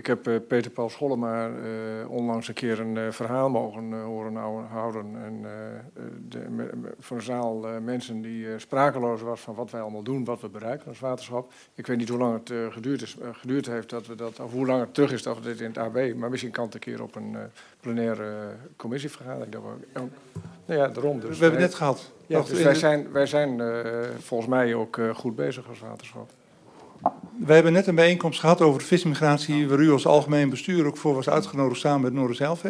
heb Peter Paul Schollema onlangs een keer een verhaal mogen horen houden. En voor een zaal mensen die sprakeloos was van wat wij allemaal doen, wat we bereiken als waterschap. Ik weet niet hoe lang het geduurd heeft of hoe lang het terug is dat we dit in het AB. Maar misschien kan het een keer op een plenaire commissievergadering. Nou ja, daarom dus. We hebben het net gehad. Ja, dus wij zijn volgens mij ook goed bezig als waterschap. We hebben net een bijeenkomst gehad over de vismigratie, waar u als algemeen bestuur ook voor was uitgenodigd samen met Noorderzijlveen.